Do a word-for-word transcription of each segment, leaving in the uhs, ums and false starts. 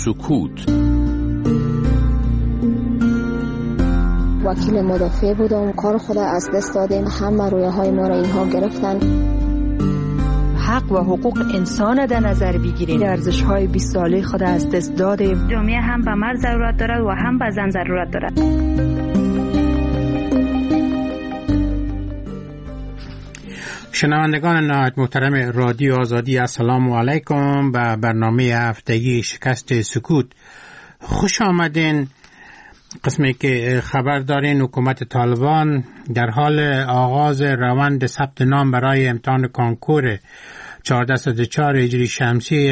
سکوت. وکیل مدافع بودم، کار خود از دست دادیم، همه رویه های ما را اینها گرفتن. حق و حقوق انسان در نظر بگیریم، ارزش های بیست ساله خود از دست دادیم. جامعه هم به مرد ضرورت دارد و هم به زن ضرورت دارد. شنوندگان نهایت محترم رادیو آزادی، السلام علیکم. به برنامه هفتگی شکست سکوت خوش آمدین. قسمی که خبر دارین حکومت طالبان در حال آغاز روند ثبت نام برای امتحان کنکور چهارده صد و چهار هجری شمسی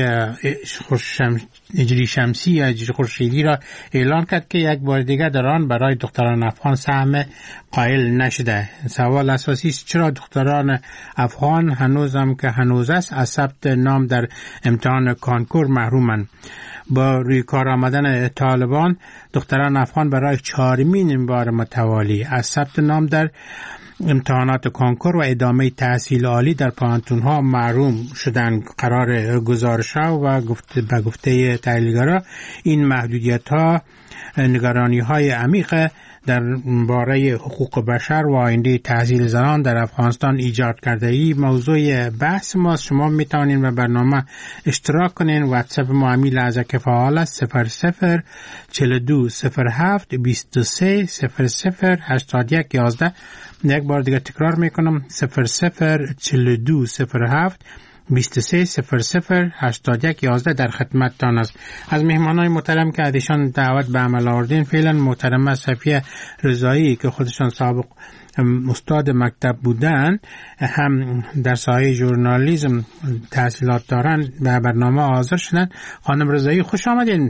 هجری شمسی یا هجری خورشیدی را اعلان کرد که یک بار دیگر در آن برای دختران افغان سهم قائل نشده. سوال اساسی است چرا دختران افغان هنوزم که هنوز است از ثبت نام در امتحان کنکور محرومند؟ با روی کار آمدن طالبان دختران افغان برای چهارمین بار متوالی از ثبت نام در امتحانات کنکور و ادامه تحصیل عالی در پانتون‌ها محروم شدند. قرار گزارش‌ها و گفته به گفته تحلیلگرا این محدودیت‌ها نگرانی‌های عمیق در باره حقوق بشر و آینده تحصیل زنان در افغانستان ایجاد کرده. این موضوع بحث ماست. شما میتونین و برنامه اشتراک کنین. واتساپ ما امی لحظه که فعال است صفر صفر چهل و دو صفر هفت بیست و سه صفر صفر هشتاد و یک یازده. یک بار دیگه تکرار میکنم صفر صفر چهل و دو صفر هفت بیست و سه صفر صفر هشتاد و یک یازده در خدمتتان است. از مهمانای محترم که ازشان دعوت به عمل آوردین فعلا محترمه صفیه رضایی که خودشان سابق استاد مکتب بودن، هم در سایه ژورنالیسم تحصیلات دارن، به برنامه حاضر شدن. خانم رضایی خوش آمدین.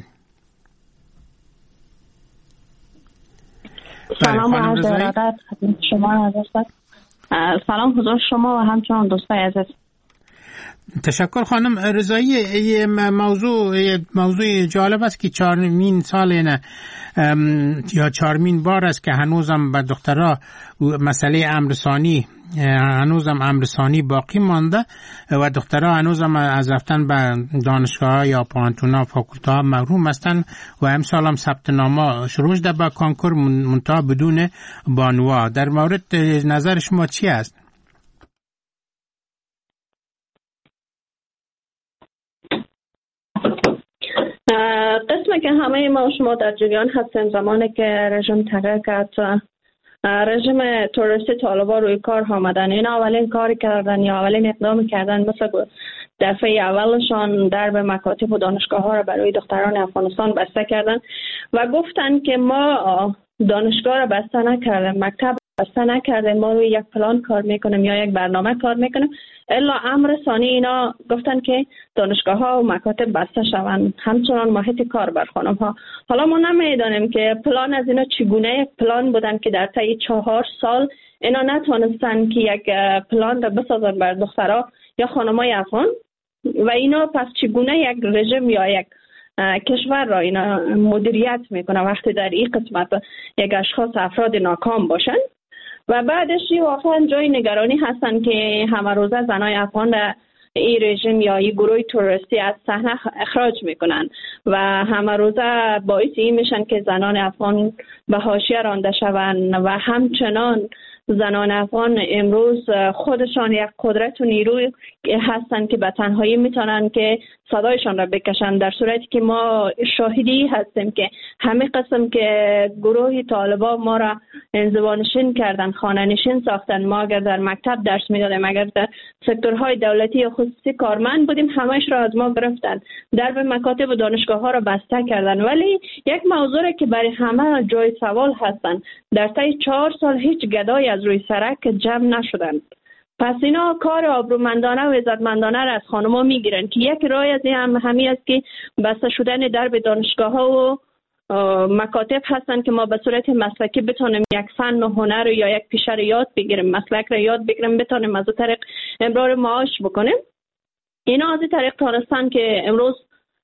سلام و عرض ارادت خدمت شما عزیز. سلام حضور شما و همچنان دوستای عزیز. تشکر خانم رضایی. یه موضوع موضوع جالب است که چهارمین سال نه یا چهارمین بار است که هنوزم به دخترها مسئله امرسانی هنوزم امرسانی باقی مانده و دخترها هنوزم از رفتن به دانشگاه یا پانتونا فاکولته‌ها محروم هستند و امسال هم ثبت نام شروع شده به کنکور منتها بدون بانوا. در مورد نظر شما چی است؟ قسمی که همه ما شما در جریان هستیم، زمانی که رژیم تغییر کرد، رژیم تروریستی طالبان روی کار آمدن. این اولین کاری کردن یا اولین اقدامی کردن مثل دفعه اولشان درب مکاتب و دانشگاه ها را برای دختران افغانستان بسته کردن و گفتن که ما دانشگاه را بسته نکردیم، مکتب بسته نکردیم، ما روی یک پلان کار میکنیم یا یک برنامه کار میکنیم. الا امر ثانی اینا گفتن که دانشگاه ها و مکاتب بسته شوند، همچنان محیط کار بر خانم ها. حالا ما نمیدانیم که پلان از اینا چگونه یک پلان بودن که در طی چهار سال اینا نتونستن که یک پلان را بسازن بر دخترها یا خانمای افغان و اینا پس چگونه یک رژیم یا یک کشور را اینا مدیریت میکنه وقتی در این قسمت یک اشخاص افراد ناکام باشن. و بعدش واقعا جای نگرانی هستن که همه روزه زنای افغان این رژیم یا این گروه تروریستی از صحنه اخراج میکنن و همه روزه باعث این میشن که زنان افغان به حاشیه رانده شوند و همچنان زنان افغان امروز خودشان یک قدرت و نیروی هستند که به تنهایی میتونن که صدایشان را بکشن، در صورتی که ما شاهدی هستیم که همه قسم که گروه طالبان ما را انزوانشین کردن، خانه نشین ساختن. ما اگر در مکتب درس میدادیم، اگر در سکتورهای دولتی یا خصوصی کارمند بودیم، همش را از ما گرفتن، درب مکاتب و دانشگاه ها را بسته کردن. ولی یک موضوع که برای همه جای سوال هستن، در طی چهار سال هیچ گدای از روی سرک جمع نشدن. پس اینا کار آبرومندانه و عزتمندانه را از خانم‌ها میگیرن که یک راه از این هم همی است که بسته شدن درب دانشگاه‌ها و مکاتب هستن که ما به صورت مسلکی بتونیم یک فن و هنر یا یک پیشه را یاد بگیریم، مسلک را یاد بگیریم، بتونیم از طریق امرار معاش بکنیم. اینا از این طریق تانستن که امروز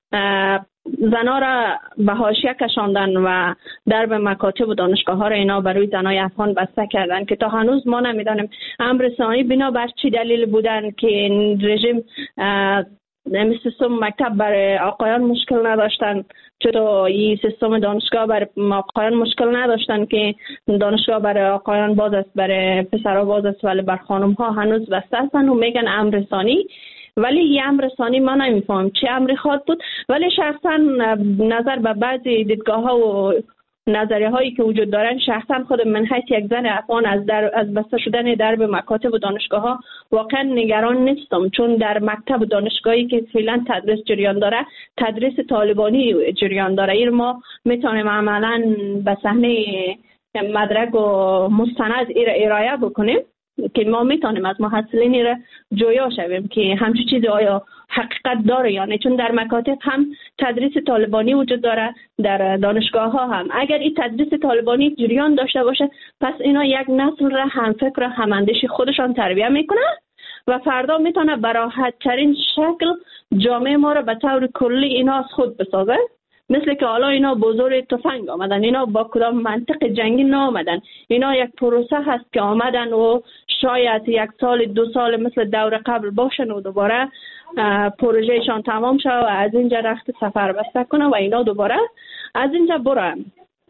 زنا را به حاشیه کشاندن و درب مکاتب و دانشگاه ها را اینا برای زنای افغان بسته کردن که تا هنوز ما نمیدانیم امر ثانی بنا بر چی دلیل بودن که رژیم این سیستم مکتب برای آقایان مشکل نداشتن، چطور این سیستم دانشگاه برای آقایان مشکل نداشتن که دانشگاه برای آقایان باز است، برای پسرها باز است، ولی بر خانم ها هنوز بسته هستن و میگن امر ثانی. ولی این امر ثانی ما نمیفهم چه امری خواهد بود. ولی شخصا نظر به بعضی دیدگاه ها و نظریه هایی که وجود دارن، شخصا خود من حیث یک زن افغان از در از بسته شدن درب مکاتب و دانشگاه ها واقعا نگران نیستم، چون در مکتب و دانشگاهی که فعلا تدریس جریان داره تدریس طالبانی جریان داره. این ما میتونیم عملا به صحنه مدرک و مستند ارائه بکنیم که ما میتونیم از محصلین را جویا شویم که همچین چیزی آیا حقیقت داره یا نه، چون در مکاتب هم تدریس طالبانی وجود داره، در دانشگاه ها هم. اگر این تدریس طالبانی جریان داشته باشه، پس اینا یک نسل را هم فکر و هم اندیش خودشان تربیت میکنه و فردا میتونه به راحت ترین شکل جامعه ما را به طور کلی اینا از خود بسازه. مثل که حالا اینا بزرگ تفنگ آمدن، اینا با کدام منطق جنگی نامدن، اینا یک پروسه هست که آمدن و شاید یک سال دو سال مثل دور قبل باشن و دوباره پروژهشان تمام شد و از اینجا رخت سفر بسته کنه و اینا دوباره از اینجا برن.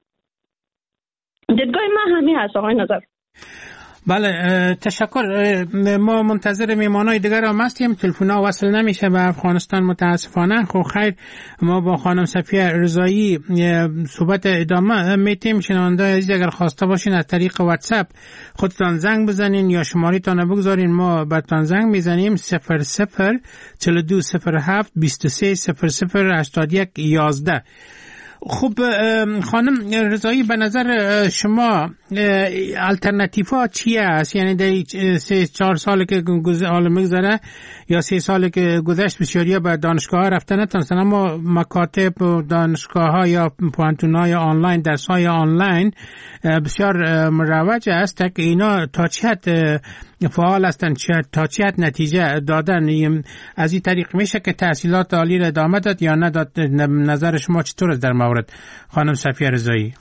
دیدگاه من همین هست آقای نظر. بله تشکر. ما منتظر میمانای دیگر هم هستیم، تلفن ها وصل نمیشه به افغانستان متاسفانه. خب خیر، ما با خانم صفیه رضایی صحبت ادامه میتیم. شنونده عزیز اگر خواسته باشین از طریق واتساپ خودتان زنگ بزنین یا شماری تان بگذارین، ما بهتان زنگ میزنیم صفر صفر چهل و دو صفر هفت بیست و سه صفر صفر هشتاد و یک یازده. خب خانم رضایی، به نظر شما الटरनेटिव ها چیه است؟ یعنی در سه چهار سال که گذشته یا سه سال که گذشت بسیاری به دانشگاه ها رفته نتونستن، اما مکاتب و دانشگاه ها یا پوانتون های آنلاین، درس های آنلاین بسیار مروج است که اینا تا چه حد فعال هستند، تا چه حد نتیجه دادن. از این طریق میشه که تحصیلات عالی را ادامه داد یا نداد؟ نظر شما چطور است در مورد خانم صفیه رضایی؟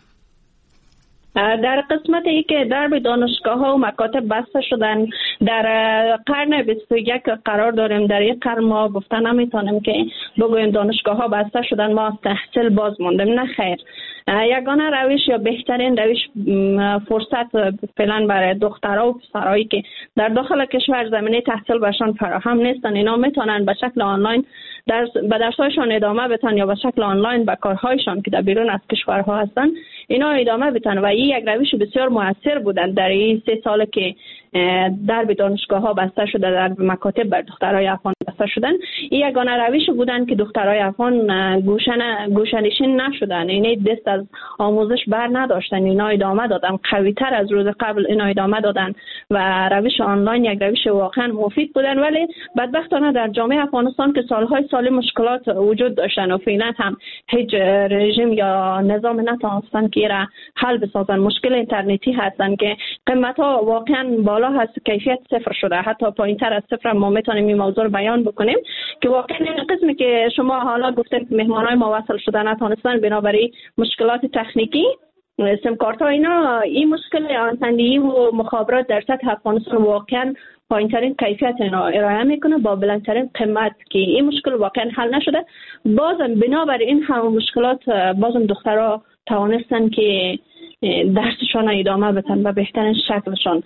در قسمت ای که درب دانشگاه ها و مکاتب بسته شدن، در قرن بیست و یک قرار داریم. در یک قرن ما گفتن نمیتونیم که بگویم دانشگاه ها بسته شدن ما از تحصیل باز ماندیم. نه خیر، یگانه روش یا بهترین روش فرصت فعلا برای دخترها و پسرایی که در داخل کشور زمینه تحصیل برشان فراهم نیستن، اینا میتونن به شکل آنلاین درس به درس‌هایشان ادامه بدن یا به شکل آنلاین به کارهایشان که در بیرون از کشورها هستن اینا ادامه بدن و این یک روش بسیار موثر بودن در این سه سال که درب دانشگاه ها بسته شده، در مکاتب بر دخترای افغان بسته شدن. این یگانه روش بودن که دخترای افغان گوشن گوشنشین نشدن، اینه دست از آموزش بر نداشتن، اینا ادامه دادن، قوی تر از روز قبل اینا ادامه دادن و روش آنلاین یک روش واقعا مفید بودن. ولی بدبختانه در جامعه افغانستان که سالهای سال مشکلات وجود داشتن و فعلا هم هیچ رژیم یا نظام نتونستن که را حل بسازن. مشکل اینترنتی هستن که قیمت ها واقعا بالا هست، کیفیت صفر شده، حتی پایینتر از صفر. ما میتونیم این موضوع رو بیان بکنیم که واقعا این قسمی که شما حالا گفتید که مهمانای ما وصل شدن نتونستن بنابراین مشکلات تکنیکی سیم کارت ها اینا، این مشکل آنتنی و مخابرات در سطح افغانستان واقعا پایینترین کیفیت اینا ارائه میکنه با بلندترین قیمت که این مشکل واقعا حل نشده. بازم بنابراین این همه مشکلات بازم دخترها توانستن که درسشان ادامه بدن و بهترین شکلشان.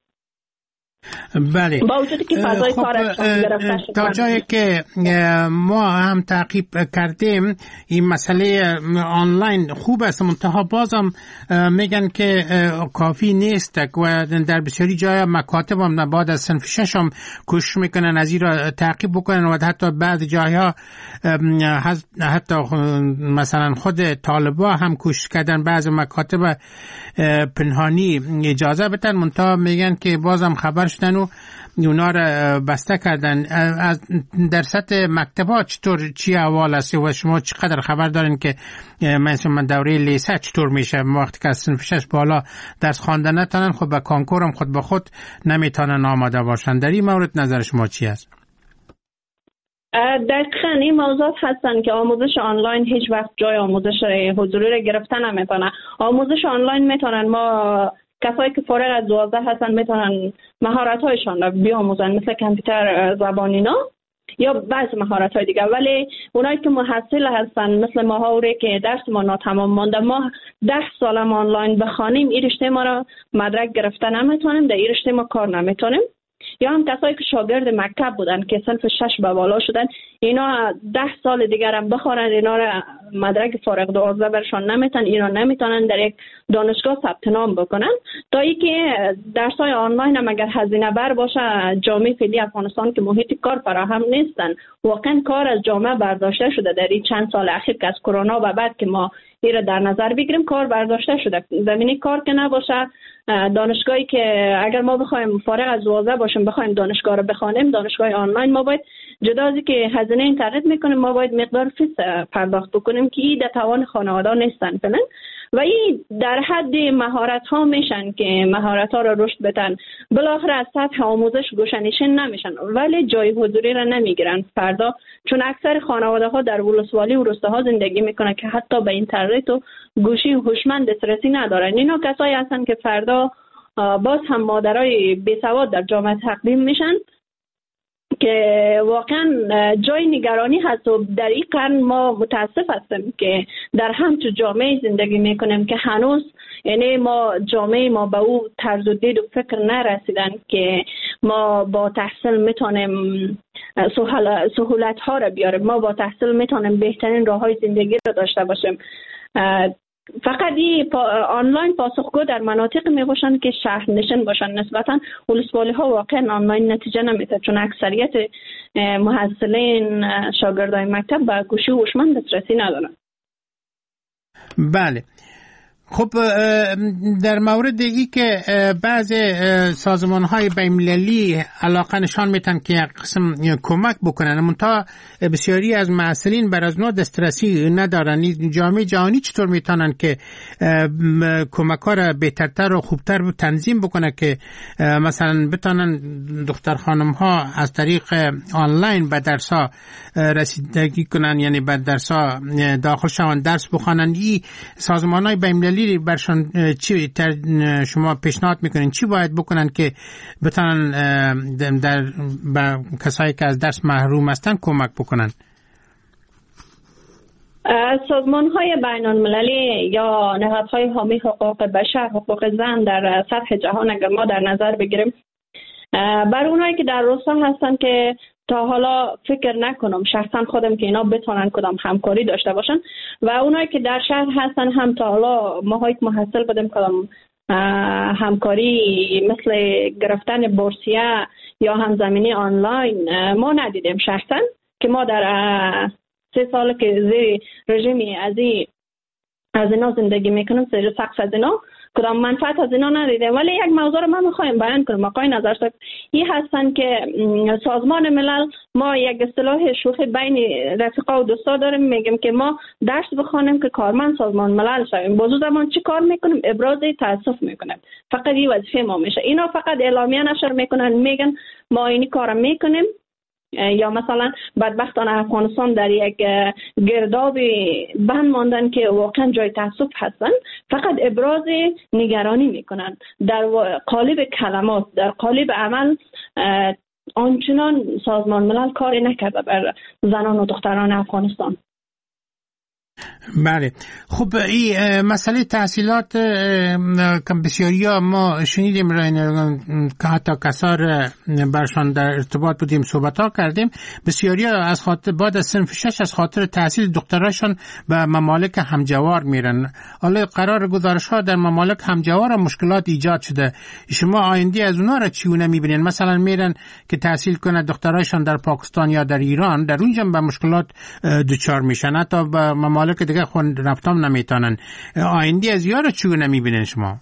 بله، با وجودی که فضای خب تا جایی که ما هم تعقیب کردیم این مسئله آنلاین خوب است، منتها بازم میگن که کافی نیست و در بسیاری جای مکاتب هم بعد از صنف شش هم کوشش میکنن از این را تعقیب بکنن و حتی بعض جاها حتی مثلا خود طالبا هم کوشش کردن بعض مکاتب پنهانی اجازه بدن، منتها میگن که بازم خبر شدن و اونا را بسته کردن. از در سطح مکتبات چطور چی احوال است و شما چقدر خبر دارین که مثلا دوره لیسه چطور میشه وقتی که از صنف شش بالا درس خواندن نتونن، خب به کانکور هم خود به خود نمیتونن آماده باشن؟ در این مورد نظر شما چی است؟ دقیقاً این موضوعات هستن که آموزش آنلاین هیچ وقت جای آموزش حضوری را گرفتن نمیتونه. آموزش آنلاین میتونن، ما کسایی که فارغ از دوازده هستن میتونن مهارت هایشان را بیاموزن، مثل کامپیوتر زبان اینا یا بعض مهارت های دیگه. ولی اونایی که محصل هستن مثل ما ها که درس ما ناتمام مانده، ما ده سال آنلاین بخوانیم این رشته ما را مدرک گرفته نمیتونیم، در این رشته ما کار نمیتونیم. یا هم کسایی که شاگرد مکتب بودن که صنف شش به بالا شدن، اینا ده سال دیگر هم بخورن، اینا را مدرک فارغ دوازده برشان نمیتن، اینا نمیتونن در یک دانشگاه ثبت نام بکنن. تا اینکه درس‌های آنلاین هم اگر هزینه بر باشه، جامعه فعلی افغانستان که محیط کار فراهم نیستن، واقعا کار از جامعه برداشته شده. در این چند سال اخیر که از کرونا و بعد که ما این را در نظر بگیریم، کار برداشته شده. زمینه کار که نباشه، دانشگاهی که اگر ما بخوایم فارغ از دوازده باشیم بخوایم دانشگاه رو بخوانیم، دانشگاه آنلاین، ما باید جدا از که هزینه اینترنت میکنیم، ما باید مقدار فیس پرداخت بکنیم که این در توان خانواده نیستن فعلا. و این در حد مهارت ها میشن که مهارت ها رو رشد بدن، بالاخره از سطح آموزش گوشه‌نشین نمیشن ولی جای حضوری را نمیگیرن فردا، چون اکثر خانواده ها در ولسوالی و روستاها زندگی میکنن که حتی به اینترنت و گوشی هوشمند دسترسی ندارن. اینا کسایی هستن که فردا باز هم مادرای بیسواد در جامعه تقدیم میشن که واقعا جای نگرانی هست. و در این قرن ما متاسف هستیم که در همچون جامعه زندگی میکنیم که هنوز یعنی ما جامعه ما به او طرز و دید و فکر نرسیدن که ما با تحصیل میتونیم سهولت ها را بیاریم، ما با تحصیل میتونیم بهترین راه های زندگی را داشته باشیم. فقط این پا آنلاین پاسخگو در مناطق می باشند که شهر نشین باشند. نسبتا ولسوالی ها واقعا آنلاین نتیجه نمیده، چون اکثریت محصلین شاگردای مکتب به گوشی هوشمند دسترسی ندارند. بله. خب در مورد ای که بعض سازمان های بین‌المللی علاقه نشان میتن که یک قسم کمک بکنن، منتها بسیاری از محصلین بر از نوع دسترسی ندارن. جامعه جهانی چطور میتونن که کمک ها را بهترتر و خوبتر تنظیم بکنه که مثلا بتونن دختر خانم ها از طریق آنلاین به درس ها رسیدگی کنن، یعنی به درس ها داخل شوند، درس بخوانن؟ این سازمان های بین‌المللی برشان چی شما پیشنهاد میکنین چی باید بکنن که بتونن در به کسایی که از درس محروم هستن کمک بکنن؟ سازمان های بین المللی یا نهادهای حامی حقوق بشر، حقوق زن در سطح جهان اگر ما در نظر بگیریم، بر اونایی که در روستا هستن که تا حالا فکر نکنم شخصا خودم که اینا بتونن کدام همکاری داشته باشن، و اونایی که در شهر هستن هم تا حالا ما یک محصل بدیم کدام همکاری مثل گرفتن بورسیه یا همزمینی آنلاین ما ندیدیم شخصا، که ما در سه سال که زیر رژیمی از این از اینا زندگی میکنم، زیر سقف از اینا کدام منفعت از اینا ندیدیم. ولی یک موضوع رو من میخوایم بیان کنم. آقای نظرساز این هستن که سازمان ملل ما یک اصطلاح شوخی بین رفیقا و دوستا داریم، میگیم که ما درس بخوانیم که کارمند سازمان ملل شویم. بازو زمان چی کار میکنیم؟ ابراز تاسف میکنیم. فقط این وظیفه ما میشه. اینا فقط اعلامیه نشر میکنن، میگن ما اینی کارو میکنیم، یا مثلا بدبختان افغانستان در یک گرداب بند ماندن که واقعا جای تاسف هستن، فقط ابراز نگرانی میکنن در قالب کلمات، در قالب عمل آنچنان سازمان ملل کاری نکرده بر زنان و دختران افغانستان. بله. خب این مسئله تحصیلات بسیاری ها ما شنیدیم که حتی کسار برشان در ارتباط بودیم صحبت ها کردیم، بسیاری ها از خاطر بعد از صنف شش از خاطر تحصیل دکتراشون به ممالک همجوار میرن. حالا قرار گزارش ها در ممالک همجوار مشکلات ایجاد شده. شما آینده از اونا را چگونه میبینین؟ مثلا میرن که تحصیل کنه دکتراشون در پاکستان یا در ایران، در اونجا به مشکلات دچار میشن، حتی به ممالک دیگه خون رفتم نمیتونن. آینده از یارو چگونه میبینین شما؟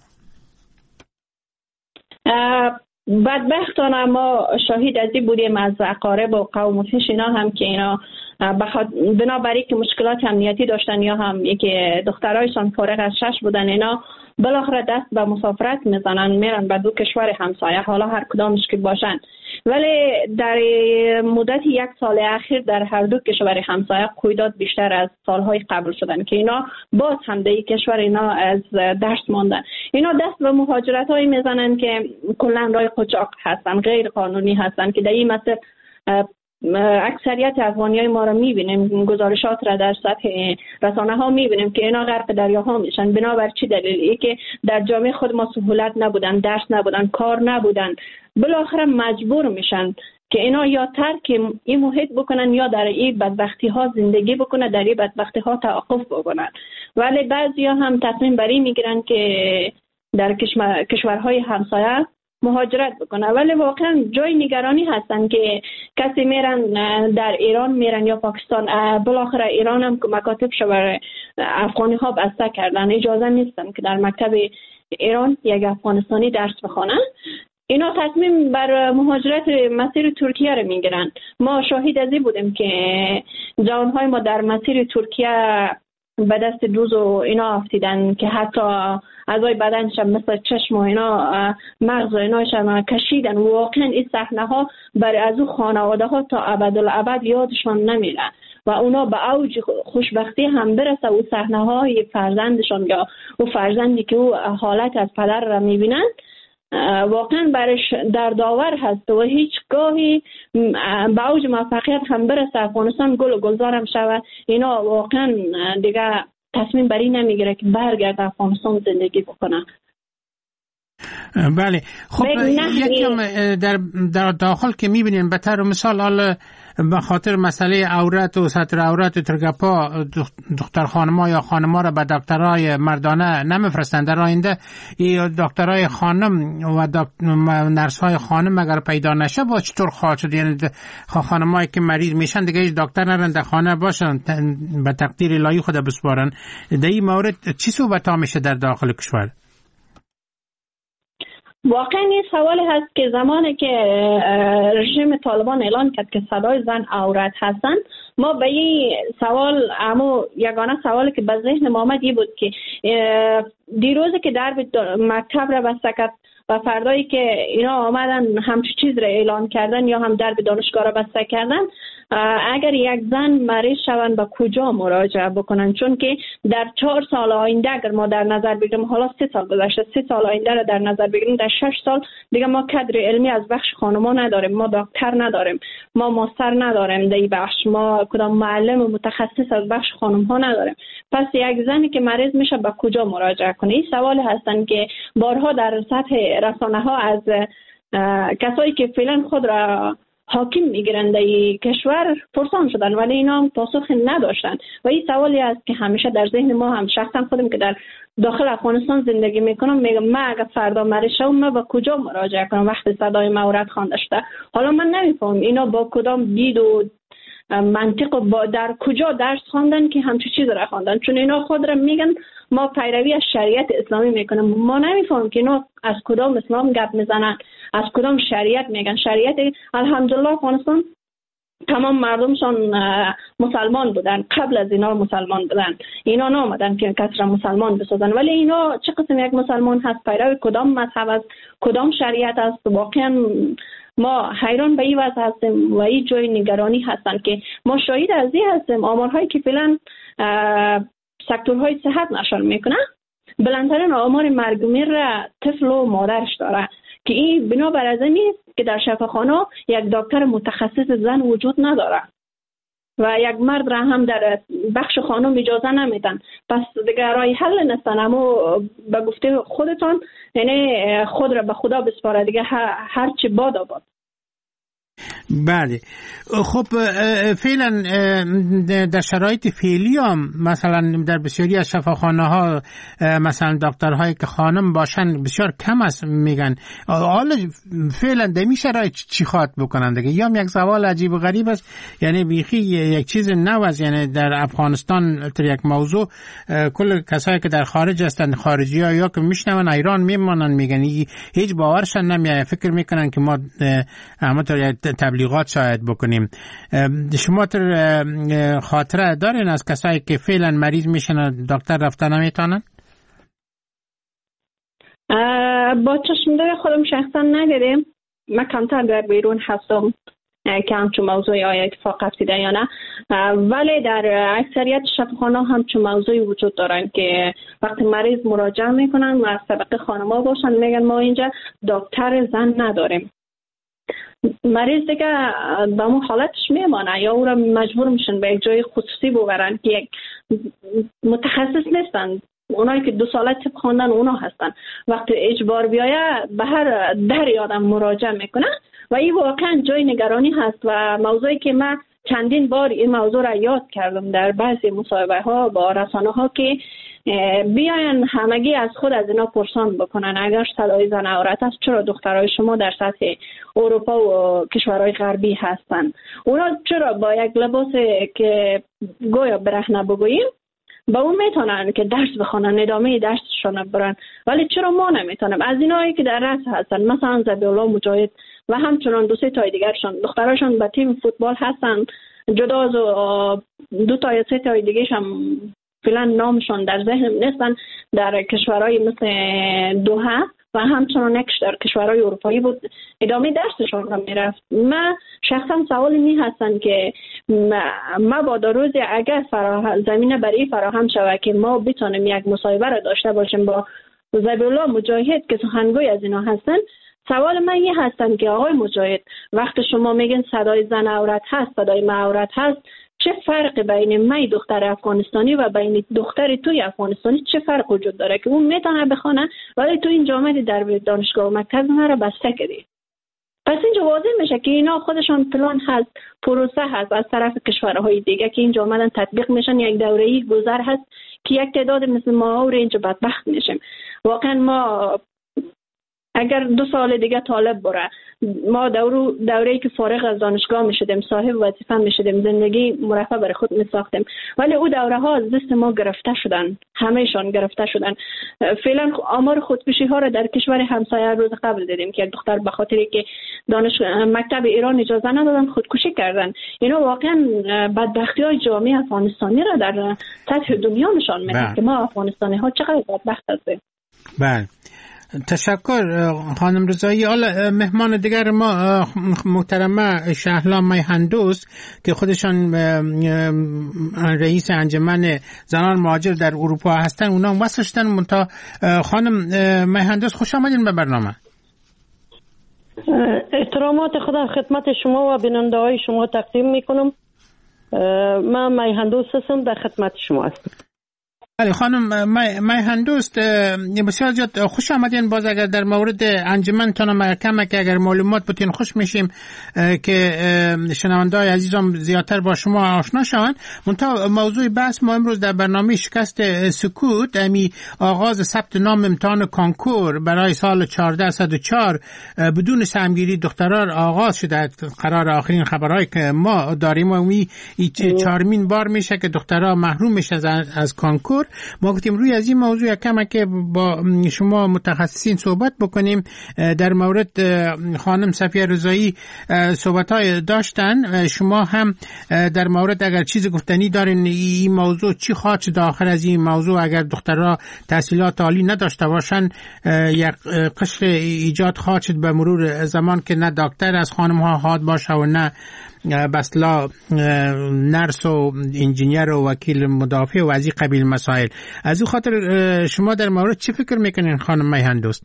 بدبختانه ما شاهد از این بودیم از اقارب و قوم و اینا هم که اینا بنابراین که مشکلات امنیتی داشتن یا هم یکی دخترایشان فارغ از شش بودن، اینا بالاخره دست به مسافرت میزنن، میرن به دو کشور همسایه، حالا هر کدامش که باشن. ولی در مدت یک سال اخیر در هر دو کشور همسایه قیودات بیشتر از سالهای قبل شدن که اینا باز هم در کشور اینا از درس ماندن. اینا دست به مهاجرت هایی میزنن که کلا رای قاچاق هستن، غیر قانونی هستن، که در این مسیر اکثریت افغانیای ما را میبینیم، گزارشات را در سطح رسانه ها میبینیم که اینا غرق دریاها میشن. بنابر چی دلیلی؟ که در جامعه خود ما سهولت نبودن، درس نبودن، کار نبودن، بالاخره مجبور میشن که اینا یا ترک این محیط بکنن یا در این بدبختی ها زندگی بکنن، در این بدبختی ها توقف بکنن. ولی بعضی ها هم تصمیم بری میگیرن که در کشور کشورهای همسایه مهاجرت بکنه. ولی واقعا جای نگرانی هستن که کسی میرن در ایران میرن یا پاکستان. بالاخره ایران هم مکاتب شبر افغانی ها بسته کردن، اجازه نیستن که در مکتب ایران یک افغانستانی درس بخونه. اینا تصمیم بر مهاجرت مسیر ترکیه رو میگیرن. ما شاهد از این بودیم که جوانهای ما در مسیر ترکیه به دست دوز و اینا افتیدن که حتی اعضای بدنشان مثل چشم و اینا، مغز و ایناشان کشیدن. واقعا این صحنه ها برای از او خانواده ها تا ابدالابد یادشان نمیره و اونا به اوج خوشبختی هم برسه و صحنه های فرزندشان یا او فرزندی که او حالت از پدر را میبینن واقعا برش در داور هست و هیچ گاهی به اوج موفقیت هم برسه، افغانستان گل و گلزار هم شود، اینا واقعا دیگه تصمیم بری نمیگیره که برگرد افغانستان زندگی بکنه. بله خب یکم در, در داخل که میبینیم به طور مثال حال به خاطر مسئله عورت و سطر عورت و ترگپا دختر خانما یا خانما را به دکترای مردانه نمیفرستند. در آینده دکترای خانم و نرس‌های خانم اگر پیدا نشه با چطور خواهد شد؟ یعنی خانمایی که مریض میشن دیگه هیچ دکتر نرن در خانه باشن به تقدیر الهی خود بسپارن. در این مورد چی صحبت ها میشه در داخل کشور؟ واقعا این سوال هست که زمانی که رژیم طالبان اعلان کرد که صدای زن عورت هستن، ما به این سوال اما یگانه سوالی که به ذهن ما آمد بود که دیروزی که درب مکتب را بسته کرد و فردایی که اینا آمدن همچین چیز را اعلان کردن یا هم درب دانشگاه را بسته کردن، اگر یک زن مریض شوند به کجا مراجعه بکنن؟ چون که در چهار سال آینده اگر ما در نظر بگیریم، حالا سه سال گذشته، سه سال آینده را در نظر بگیریم، در شش سال دیگه ما کادر علمی از بخش خانما نداریم، ما دکتر نداریم، ما ماستر نداریم در این بخش، ما کدام معلم و متخصص از بخش خانم ها نداریم. پس یک زنی که مریض میشه به کجا مراجعه کنه؟ این سوال هستن که بارها در سطح رسانه ها از کسایی که فعلا خود را حاکم میگیرند در کشور پرسان شدن ولی اینا هم پاسخ نداشتن و این سوالی است که همیشه در ذهن ما هم، شخصا خودم که در داخل افغانستان زندگی میکنم میگم من اگر فردا مریض شوم من به کجا مراجعه کنم وقتی صدای مورد خوانده شده؟ حالا من نمیفهم اینا با کدام دید و منطق با در کجا درس خواندن که همچین چیز را خواندن؟ چون اینا خود را میگن ما پیروی از شریعت اسلامی میکنیم. ما نمیفهمیم که اینا از کدام اسلام گپ میزنن، از کدام شریعت میگن. شریعت الحمدلله افغانستان تمام مردمشان مسلمان بودن، قبل از اینا مسلمان بودن، اینا نامدن که کسی را مسلمان بسازن. ولی اینا چه قسم یک مسلمان هست؟ پیروی کدام مذهب است؟ کدام شریعت است؟ واقعا ما حیران به این وضع هستیم و این جای نگرانی هستن که ما شاهد از این هستیم. آمارهایی که فعلا سکتورهای صحت نشر میکنه بلندترین آمار مرگ و میر را طفل و مادرش داره که این بنابر از این است که در شفاخانه یک دکتر متخصص زن وجود نداره و یک مرد را هم در بخش خانم اجازه نمیدن. پس دیگه رای حل نیستن، اما به گفته خودتان یعنی خود را به خدا بسپاره دیگه، هر چی باد آباد. بله خب فعلا در شرایط فعلی هم مثلا در بسیاری از شفاخانه ها مثلا دکترهایی که خانم باشن بسیار کم است میگن. حالا فعلا در این شرایط چی خواهد بکنن دیگه؟ یا یک سوال عجیب و غریب است، یعنی بیخی یک چیز نو است. یعنی در افغانستان تر یک موضوع کل کسایی که در خارج هستند خارجی ها یا که میشنون ایران میمانن میگن هیچ باورشان نمیاد، فکر میکنن که ما همونطور تبلیغات شاید بکنیم. شما تر خاطره دارین از کسایی که فعلا مریض میشن و دکتر رفتن نمیتونن؟ با چشمدار خودم شخصا ندیدم، من کمتر در بیرون هستم که همچون موضوعی آیا اتفاق افتیده یا نه، ولی در اکثریت شفاخانه همچون موضوعی وجود دارن که وقتی مریض مراجعه میکنن و سبق خانما باشن میگن ما اینجا دکتر زن نداریم. مریض دیگه به اون حالتش میمانه یا او را مجبور میشن به یک جای خصوصی ببرن که یک متخصص نیستن. اونایی که دو ساله طب خواندن اونا هستن. وقتی اجبار بیایه به هر دری آدم مراجعه میکنه و این واقعا جای نگرانی هست و موضوعی که من چندین بار این موضوع را یاد کردم در بعضی مصاحبه ها با رسانه ها که بیاین همگی از خود از اینا پرسان بکنن اگر صدای زن عورت است چرا دخترای شما در سطح اروپا و کشورهای غربی هستن؟ اونا چرا با یک لباس که گویا برهنه بگوییم با اون میتونن که درس بخونن ادامه درسشون برن، ولی چرا ما نمیتونیم؟ از اینایی که در رأس هستن مثلا ذبیح‌الله مجاهد و همچنان دو سه تای دیگرشون دختراشون به تیم فوتبال هستن، جدا از دو تا یا سه تای دیگه‌ش هم فعلا نامشون در ذهنم نیستن، در کشورهای مثل دوحه و همچنان نکش در کشورهای اروپایی بود ادامه درسشون را میرفت. من شخصا سوال می هستن که ما با روزی اگر فرا... زمینه برای فراهم شود که ما بتونیم یک مصاحبه را داشته باشیم با ذبیح‌الله مجاهد که سخنگوی از اینا هستن، سوال من این هستن که آقای مجاهد وقتی شما میگن صدای زن عورت هست صدای ما عورت هست، چه فرق بین من دختر افغانستانی و بین دختر توی افغانستانی چه فرق وجود داره که اون میتونه بخونه ولی تو این جامعه در دانشگاه و مکتب ما رو بسته کردی؟ پس اینجا واضح میشه که اینا خودشون پلان هست، پروسه هست از طرف کشورهای دیگه که اینجا آمدن تطبیق میشن، یک دوره‌ای گذر هست که یک تعداد مثل ما اور اینجا بدبخت میشیم. واقعا ما اگر دو سال دیگه طالب بره ما دورو دوره‌ای که فارغ از دانشگاه میشدیم صاحب وظیفه میشدیم زندگی مرفه برای خود میساختیم، ولی او دوره ها از دست ما گرفته شدن، همهشان گرفته شدن. فعلا آمار خودکشی ها را در کشور همسایه روز قبل دیدیم که دختر به خاطری که دانش مکتب ایران اجازه ندادن خودکشی کردن. اینا واقعا بدبختی های جامعه افغانستانی را در سطح دنیا نشان میده که ما افغانستانی ها چقدر بدبخت هستیم. بله تشکر خانم رضایی. حالا مهمان دیگر ما محترمه شهلا میهندوست که خودشان رئیس انجمن زنان مهاجر در اروپا هستن، اونا وصل شدن. منتها خانم میهندوست خوش آمدین به برنامه. احترامات خودم خدمت شما و بیننده های شما تقدیم میکنم. من میهندوست هستم، در خدمت شما هستم. بله خانم میهندوست بسیار زیاد خوش آمدین. باز اگر در مورد انجمن تان محکمه که اگر معلومات بتین خوش میشیم که شنونده‌های عزیزم زیادتر با شما آشنا شوند. منتها موضوع بحث ما امروز در برنامه شکست سکوت امی آغاز ثبت نام امتحان کانکور برای سال چهارده صد و چهار بدون سهمگیری دختران آغاز شده. قرار آخرین خبرهایی که ما داریم و می چهارمین بار میشه که دخترها محروم میشه از, از کانکور. ما گفتیم روی از این موضوع کم که با شما متخصصین صحبت بکنیم. در مورد خانم صفیه رضایی صحبت‌های داشتن، شما هم در مورد اگر چیز گفتنی دارین این موضوع چی خواهد شد آخر از این موضوع اگر دخترها تحصیلات عالی نداشته باشن، یک قشر ایجاد خواهد شد به مرور زمان که نه دکتر از خانم‌ها حاد باشه و نه بسلا نرس و انجینیر و وکیل مدافع و از این قبیل مسائل. از این خاطر شما در مورد چی فکر میکنین خانم میهندوست؟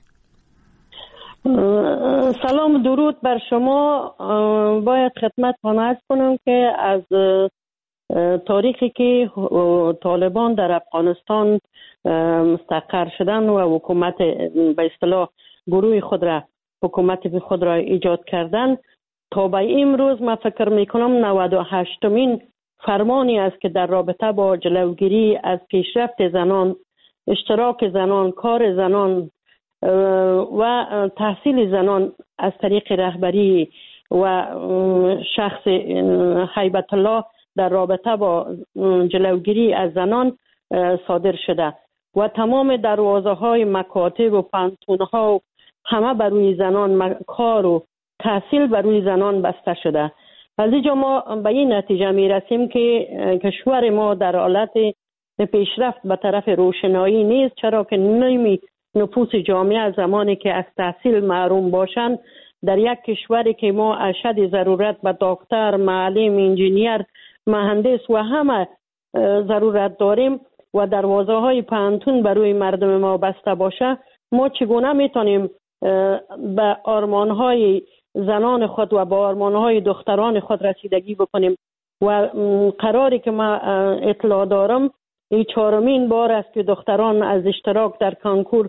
سلام درود بر شما. باید خدمت عرض کنم که از تاریخی که طالبان در افغانستان مستقر شدن و حکومت به اصطلاح گروه خود را حکومت خود را ایجاد کردن تا به امروز من فکر میکنم نود و هشتمین فرمانی است که در رابطه با جلوگیری از پیشرفت زنان، اشتراک زنان، کار زنان و تحصیل زنان از طریق رهبری و شخص هیبت الله در رابطه با جلوگیری از زنان صادر شده و تمام دروازه های مکاتب و پانتون ها همه بر روی زنان کار و تحصیل بر روی زنان بسته شده. از اینجا ما به این نتیجه می رسیم که کشور ما در حالت پیشرفت به طرف روشنایی نیست، چرا که نیمی نفوس جامعه از زمانی که از تحصیل محروم باشند در یک کشوری که ما اشد ضرورت به دکتر، معلم، انجینیر، مهندس و همه ضرورت داریم و دروازه های پانتون بر روی مردم ما بسته باشه، ما چگونه میتونیم به آرمان های زنان خود و با آرمانهای دختران خود رسیدگی بکنیم و قراری که ما اطلاع دارم این چهارمین بار است که دختران از اشتراک در کانکور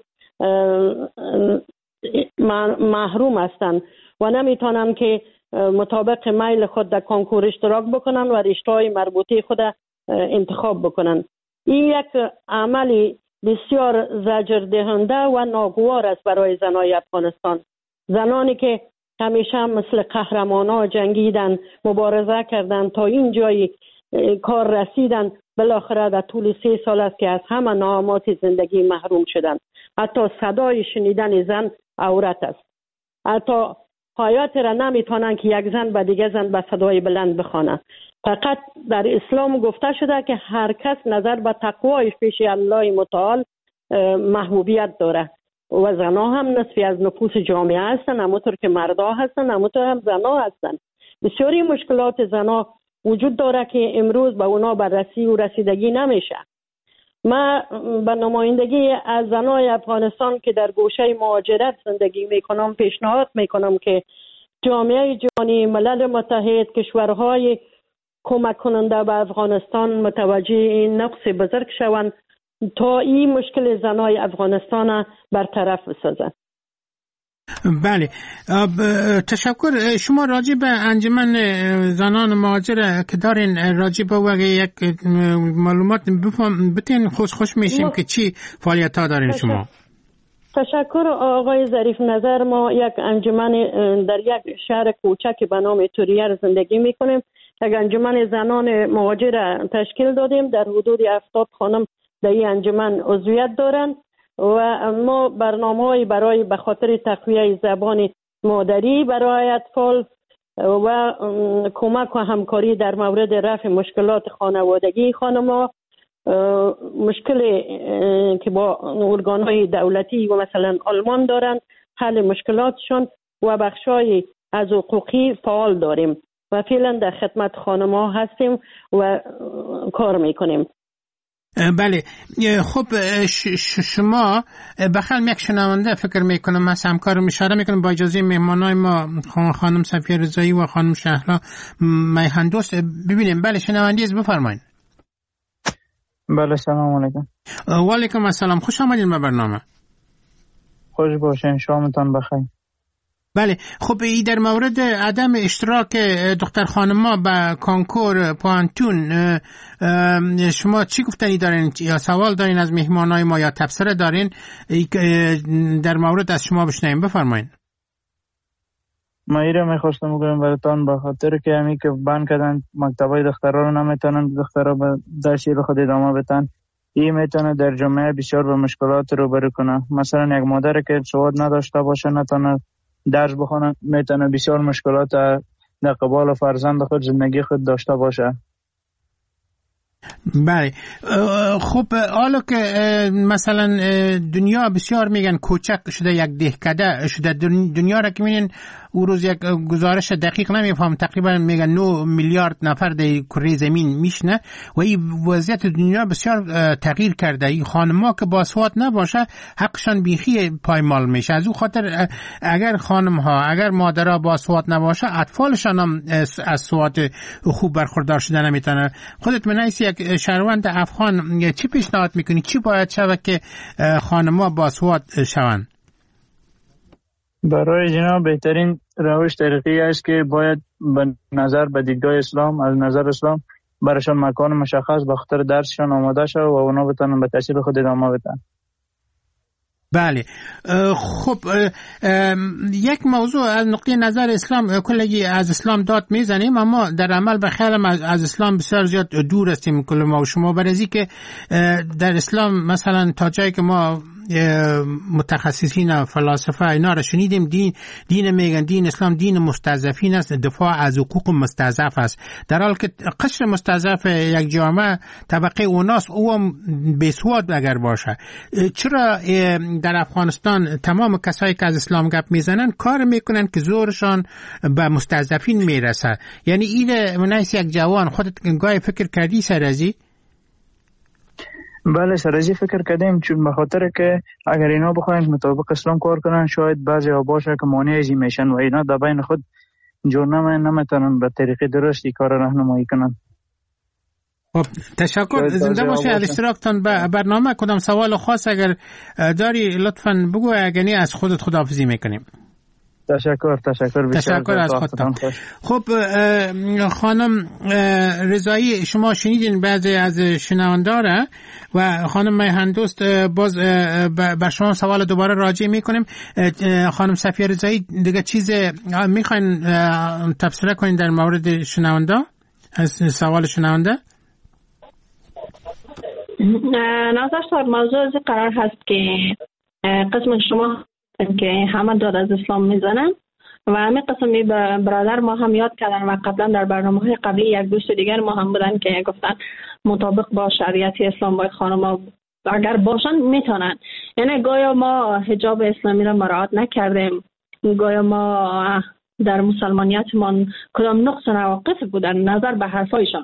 محروم هستند و نمیتونن که مطابق میل خود در کانکور اشتراک بکنن و رشته‌های مربوطه خود انتخاب بکنن. این یک عمل بسیار زجر دهنده و ناگوار است برای زنای افغانستان. زنانی که همیشه مثل قهرمانا جنگیدن، مبارزه کردن تا این جای کار رسیدن، بالاخره در طول سه سال است که از همه نعمات زندگی محروم شدن. حتی صدای شنیدن زن عورت است. حتی حیات را نمیتونن که یک زن به دیگه زن به صدای بلند بخوانه. فقط در اسلام گفته شده که هر کس نظر به تقوایش پیش الله متعال محبوبیت داره و زنها هم نصفی از نفوس جامعه هستن، همونطور که مردا هستن همونطور هم زنها هستن. بسیاری مشکلات زنها وجود داره که امروز به اونا بررسی و رسیدگی نمیشه. من به نمایندگی از زنای افغانستان که در گوشه مهاجرت زندگی میکنم پیشنهاد میکنم که جامعه جهانی، ملل متحد، کشورهای کمک کننده به افغانستان متوجه این نقص بزرگ شوند تا این مشکل زنای افغانستان برطرف بسازند. بله، تشکر. شما راجع به انجمن زنان مهاجر که دارین راجع به واقع یک معلومات بتین خوش خوش میشیم که چی فعالیت ها دارین شما؟ تشکر آقای ظریف نظر. ما یک انجمن در یک شهر کوچک به نام توریر زندگی میکنیم. یک انجمن زنان مهاجر تشکیل دادیم. در حدود هفتاد خانم در این انجمن عضویت دارند و ما برنامه‌ای برای به خاطر تقویت زبان مادری برای اطفال و کمک و همکاری در مورد رفع مشکلات خانوادگی خانم‌ها، مشکل که با ارگان‌های دولتی و مثلا آلمان دارند، حل مشکلاتشون و بخشای از حقوقی فعال داریم و فعلا در خدمت خانم‌ها هستیم و کار میکنیم. بله، خب شما بخیر یک شنونده فکر میکنم من همکار اشاره میکنم با اجازه مهمانای ما خانم صفیه رضایی و خانم شهلا میهندوست ببینیم. بله شنونده از بفرمایید. بله سلام علیکم. و علیکم السلام، خوش آمدید به برنامه. خوش باشین، شامتان بخیر. بله، خب ای در مورد عدم اشتراک دختر خانم‌ها به کانکور پوانتون شما چی گفتنی دارین یا سوال دارین از مهمانای ما یا تبصره دارین در مورد از شما بشنویم؟ بفرمایید. ما ایره میخواستم بگم براتون به خاطر که همی که بند کردن مکتبای دخترها رو نمیتونن دخترها به درسی رو خود ادامه بدن. این میتونه در جامعه بسیار به مشکلات روبرو کنه. مثلا یک مادر که سواد نداشته باشه نتونه درس بخونه، میتونه بسیار مشکلات در قبال فرزند خود زندگی خود داشته باشه. بله، خب حالا که مثلا دنیا بسیار میگن کوچک شده، یک دهکده شده دنیا را که میبینین او روز یک گزارش دقیق نمیفهم تقریبا میگن نه میلیارد نفر در کره زمین میشنه و این وضعیت دنیا بسیار تغییر کرده. این خانم‌ها که باسواد نباشه حقشان بیخی پایمال میشه. از او خاطر اگر خانم‌ها اگر مادرها باسواد نباشه اطفالشان هم از سواد خوب برخوردار شدن نمیتونه. خودت منیسی یک شهروند افغان چی پیشنهاد میکنی؟ چی باید شود که خانم‌ها باسواد شوند؟ برای جناب بهترین روش طریقی است که باید به نظر به دیدگاه اسلام از نظر اسلام برایشان مکان مشخص به خاطر درسشان آماده شد و اونا بتونن به تحصیل خود ادامه بدن. بله، خب یک موضوع از نقطه نظر اسلام کلی از اسلام داد میزنیم اما در عمل به خیالم از اسلام بسیار زیاد دور هستیم کل ما و شما. برای که در اسلام مثلا تا جایی که ما متخصصین و فلاسفه اینا را شنیدیم دین دین میگن دین اسلام دین مستضعفین است، دفاع از حقوق مستضعف است، در حالی که قشر مستضعف یک جامعه طبقه اوناست او هم بیسواد اگر باشه. چرا در افغانستان تمام کسایی که از اسلام گپ میزنن کار میکنن که زورشان به مستضعفین میرسه؟ یعنی این منیس یک جوان خودت گاهی فکر کردی سر ازی؟ بله سرجی فکر کردیم چون به خاطر که اگر اینا بخواین مطابق اسلام کار کنن شاید بعضی ها باشه که مانعی میشن و اینا در بین خود جور نمیتونن به طریق درستی کار راهنمایی کنن. خب تشکر، زنده باشی. اشتراکتان به برنامه. کدام سوال خاص اگر داری لطفاً بگو، اگر نه از خودت خداحافظی میکنیم. تشکر تشکر تشکر از خودتان. خب خانم رضایی، شما شنیدین بعضی از شنونداره و خانم میهن دوست باز بر شما سوال دوباره راجع میکنیم. خانم صفیه رضایی دیگه چیز میخواین تبصره کنین در مورد شنونده از سوال شنونده؟ نظر صاحب موضوع از قرار هست که قسم شما که همه داد از اسلام میزنن و همین قسمی برادر ما هم یاد کردن و قبلا در برنامه های قبلی یک دوست دیگر ما هم بودن که گفتن مطابق با شریعت اسلام باید خانم ها اگر باشن میتونن. یعنی گویا ما حجاب اسلامی را مراعات نکردیم، گویا ما در مسلمانیتمان کدام نقص و نواقص بودن نظر به حرفایشان.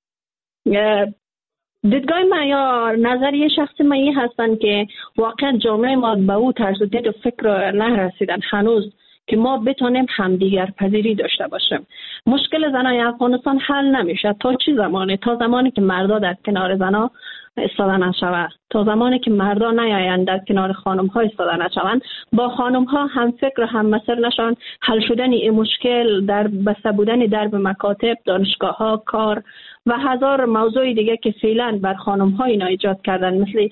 دیدگاه من یا نظریه شخصی من این هستن که واقعا جامعه ما به او طرز دید و فکر نرسیدن هنوز که ما بتونیم همدیگر پذیری داشته باشیم. مشکل زنای افغانستان حل نمیشه تا چه زمانی؟ تا زمانی که مردا در کنار زنا ایستاده نشود، تا زمانی که مردا نیایند در کنار خانم ها ایستاده نشوند، با خانم ها هم فکر و هم مسیر نشون، حل شدن این مشکل در بسته بودن درب مکاتب، دانشگاه ها، کار و هزار موضوع دیگه که فعلا بر خانم ها اینا ایجاد کردن، مثل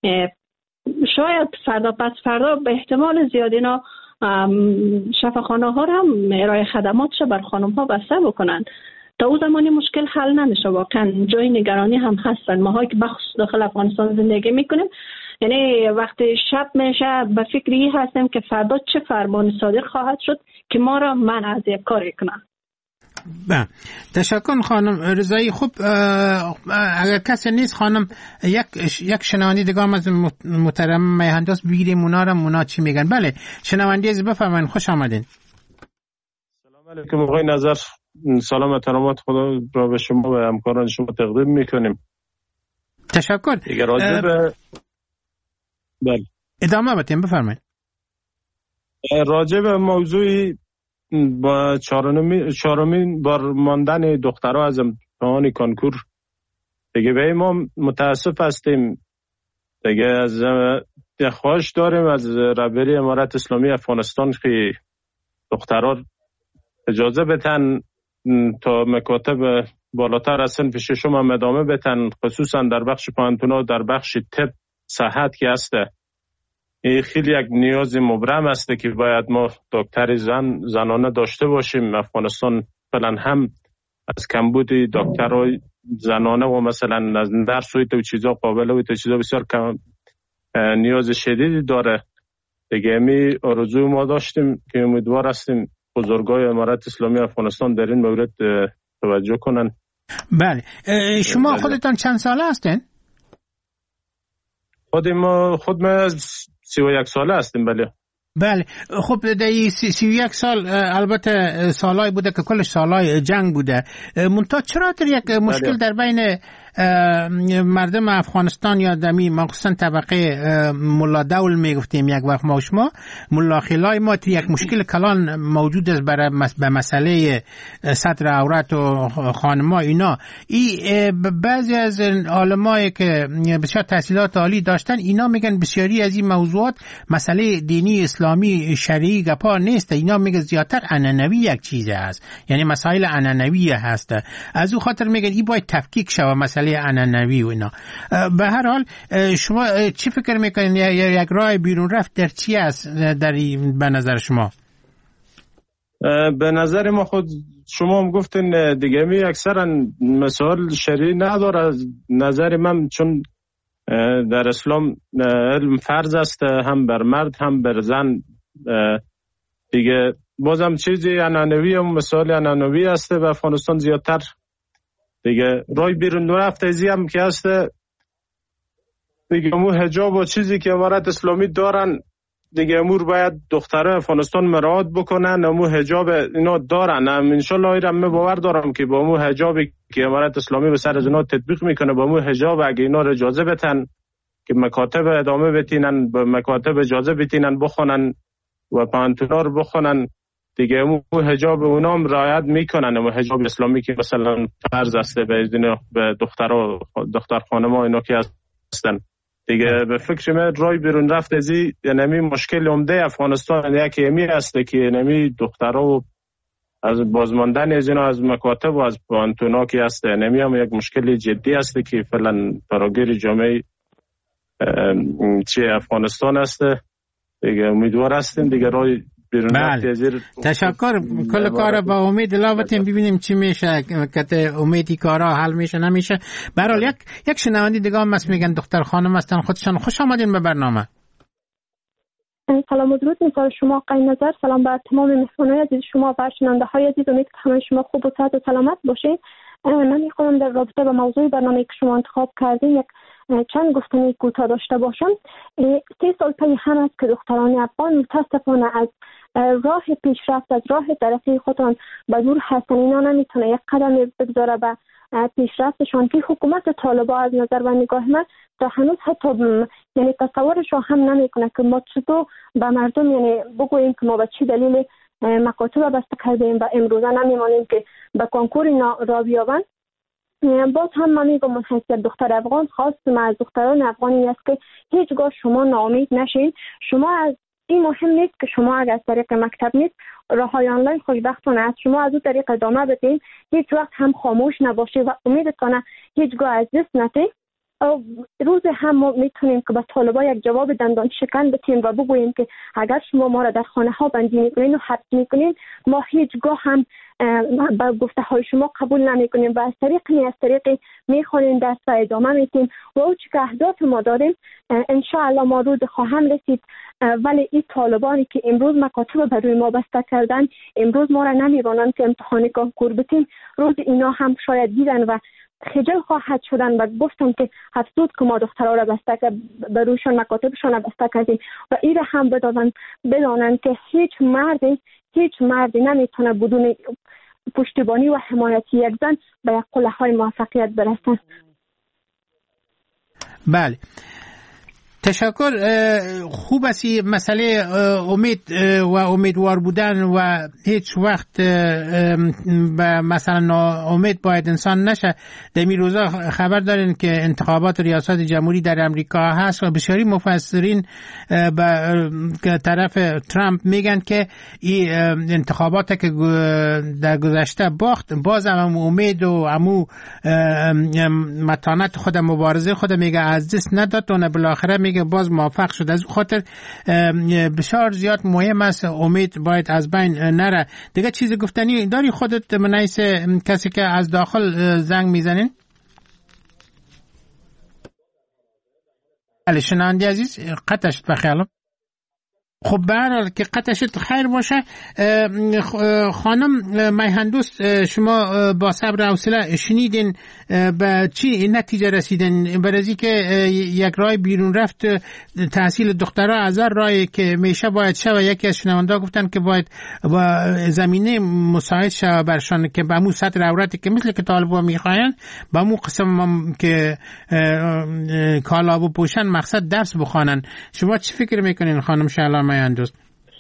شاید فردا پس فردا به احتمال زیاد اینا شفاخانه ها هم ارائه خدماتش بر خانم ها بسته بکنن. تا او زمانی مشکل حل نمیشه. واقعا جای نگرانی هم هستن. ماها که بخصوص داخل افغانستان زندگی میکنیم، یعنی وقتی شب میشه به فکری هستیم که فردا چه فرمان صادر خواهد شد که ما را منع از یک کاری کنن. با تشکر خانم رضایی. خوب اگر کسی نیست خانم یک یک شنوندی دیگه هم از محترم میهندوست بگیریم اونا را مونا چی میگن. بله شنوندی از بفرمایید، خوش آمدین. سلام علیکم آقای نظر، سلام و ترامات خدا را به شما و همکاران شما تقدیم میکنیم. تشکر. دیگه راجع به بله ادامه بدیم، بفرمایید. راجع به موضوعی با چهارمین بار ماندن دخترها از امتحان کنکور دیگه به ما متاسف هستیم. دیگه از خواهش داریم از رهبری امارت اسلامی افغانستان که دخترها اجازه بتن تا مکاتب بالاتر از صنف ششم هم ادامه بتن، خصوصا در بخش پانتونا، در بخش طب صحت که هسته. این خیلی یک نیاز مبرم است که باید ما دکتر زن زنانه داشته باشیم. افغانستان فعلا هم از کمبود دکترای زنانه و مثلا از درس و چیزا قابل و چیزا بسیار کم نیاز شدیدی داره. دیگه می آرزوی ما داشتیم که امیدوار هستیم بزرگای امارت اسلامی افغانستان در این مورد توجه کنن. بله شما خودتان چند ساله هستین؟ خود ما خود ما سی و یک ساله هستیم. بله بله. خب در سی, سی و یک سال البته سالای بوده که کلش سالای جنگ بوده، منتها چرا در یک مشکل بله. در بین مردم افغانستان یا دمی مخصوصا طبقه ملا دول میگفتیم یک وقت ما شما ملا خلای ما یک مشکل کلان موجود است برای به مسئله سطر عورت و خانما اینا. ای بعضی از علمایی که بسیار تحصیلات عالی داشتن اینا میگن بسیاری از این موضوعات مسئله دینی اسلامی شرعی گپا نیست، اینا میگن زیادتر عنعنوی یک چیزه است، یعنی مسائل عنعنوی هست. از او خاطر میگن این باید تفکیک شود مسئله عنعنوی و اینا. به هر حال شما چی فکر میکنین یک راه بیرون رفت در چی است در به نظر شما؟ به نظر ما خود شما هم گفتین دیگه می اکثرا مسائل شرعی نداره. نظر من چون در اسلام علم فرض است هم بر مرد هم بر زن، دیگه بازم چیزی عنعنوی و مسائل عنعنوی است و افغانستان زیادتر دیگه رای بیرون رفت ازی هم که هست دیگه مو حجاب و چیزی که امارت اسلامی دارن دیگه امور باید دختره افغانستان مراعات بکنن. امو حجاب اینا دارن، انشالله ایرم من باور دارم که با امو حجابی که امارت اسلامی به سر از اینا تطبیق میکنه با امو حجاب اگه اینا رو اجازه بتن که مکاتب ادامه بتینن، به مکاتب اجازه بتینن بخونن و پانتونا رو بخونن دیگه. اون حجاب اونام رعایت میکنن و حجاب اسلامی که مثلا فرض است به به دخترها دختر خانم‌ها اینا که هستن دیگه. به فکر من رای بیرون رفت ازی یعنی مشکل عمده افغانستان یکی امی است که یعنی دخترها از بازماندن از اینا از مکاتب و از پانتونا که هست یعنی هم یک مشکل جدی است که فعلا فراگیر جامعه چه افغانستان است دیگه. امیدوار هستیم دیگه رای بله. تشکر. کل کار با امید لاوتیم ببینیم چی میشه که امیدی کارا حل میشه نمیشه. برحال یک یک شنوندی دیگه هم مس میگن دختر خانم هستن خودشان. خوش آمدین به برنامه. سلام و درود می‌کنم شما آقای نظر. سلام بر تمام مهمانان عزیز شما و شنونده های عزیز. امید که همه شما خوب و صحت و سلامت باشین. من میخوام در رابطه با موضوع برنامه که شما انتخاب کردین یک چند گفتنی کوتاه داشته باشم. سه سال پی هم است که دختران افغان متاسفانه از راه پیشرفت، از راه ترقی خودشان به دور هستن. اینا نمیتونه یک قدم بگذاره به پیشرفتشان که حکومت طالبان از نظر و نگاه من تا هنوز حتی یعنی تصورش هم نمیکنه که ما چطور به مردم یعنی بگوییم که ما به چه دلیل مکاتب بسته کردیم و امروزه نمیمانیم که به کنکور را بیابن. باز هم من میگم من حیثیت دختر افغان خواستم از دختران افغانی است که هیچگاه شما ناامید نشین. شما از این مهم نیست که شما اگر از طریق مکتب نیست راههای آنلاین خوشبختانه است، شما از اون طریق ادامه بدین، هیچ وقت هم خاموش نباشید و امیدتانه هیچگاه از دست ندید. روز هم ما میتونیم که به طالبان یک جواب دندان شکن بدیم و بگوییم که اگر شما ما را در خانه ها بندی میکنین و حبس میکنین ما هیچگاه هم به گفته های شما قبول نمیکنیم و از طریق نی از طریق میخوانیم درس و ادامه میتیم و او چی که اهداف ما داریم انشاءالله ما روز خواهم رسید. ولی این طالبانی که امروز مکاتب بر روی ما بسته کردن امروز ما را نمیوانند که امتحان کنکور بدیم، روز اینا هم شاید دیدن و خجل خواهد شدن و گفتن که افسوس که ما دخترها را بسته که بر رویشان مکاتبشان را بسته کردیم و این را هم بدانن بدانن که هیچ مردی هیچ مردی نمیتونه بدون پشتیبانی و حمایتی یک زن به یک قله های موفقیت برسن. بله تشکر. خوب است مسئله امید و امیدوار بودن و هیچ وقت به مثلا امید باید انسان نشه. در این روزا خبر دارین که انتخابات ریاست جمهوری در امریکا هست و بسیاری مفسرین به طرف ترامپ میگن که این انتخابات که در گذشته باخت باز هم امید و امو متانت خود مبارزه خود میگه از دست نداد و بالاخره میگه باز موفق شد. از خاطر بسیار زیاد مهم است امید باید از بین نره. دیگه چیز گفتنی داری خودت منیس کسی که از داخل زنگ میزنین؟ بله شنونده عزیز قطعشت بخیالم. خب برحال که قطعشت خیر باشه. خانم میهندوست شما با صبر و حوصله شنیدین به چی نتیجه رسیدین؟ برای که یک راه بیرون رفت تحصیل دخترها از هر راهی که میشه باید شه و یکی از شنونده گفتن که باید با زمینه مساعد شه برشان که به مو سطر عورتی که مثل که طالبا میخواین به مو قسم که کالا و پوشن مقصد درس بخوانن. شما چی فکر میکنین خانم شعلا میهندوست؟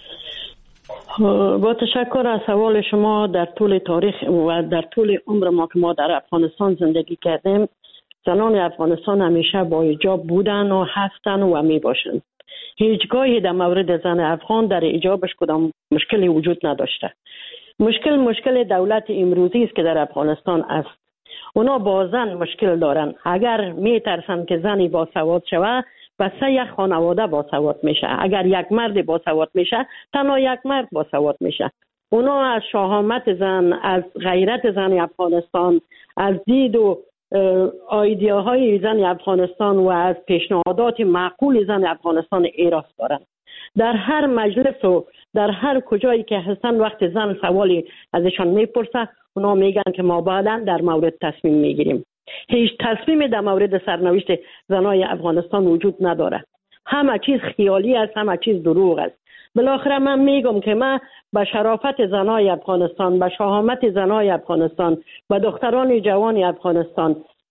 با تشکر از سوال شما. در طول تاریخ و در طول عمر ما که ما در افغانستان زندگی کردیم زنان افغانستان همیشه با حجاب بودن و هستن و می باشند. هیچگاهی در مورد زن افغان در حجابش کدام مشکلی وجود نداشته. مشکل مشکل دولت امروزی است که در افغانستان است. اونا با زن مشکل دارن. اگر می ترسن که زنی با سواد شوه بس یک خانواده با سواد میشه. اگر یک مرد با سواد میشه تنها یک مرد با سواد میشه. اونا از شهامت زن، از غیرت زن افغانستان، از دید و ایدئاهای زن افغانستان و از پیشنهادات معقول زن افغانستان ایراس دارن. در هر مجلس و در هر کجایی که هستن وقت زن سوالی ازشان میپرسه اونا میگن که ما بعدا در مورد تصمیم میگیریم. هیچ تصمیمی در مورد سرنوشت زنای افغانستان وجود نداره. همه چیز خیالی است، همه چیز دروغ است. بالاخره من میگم که من به شرافت زنای افغانستان، به شهامت زنای افغانستان، به دختران جوان افغانستان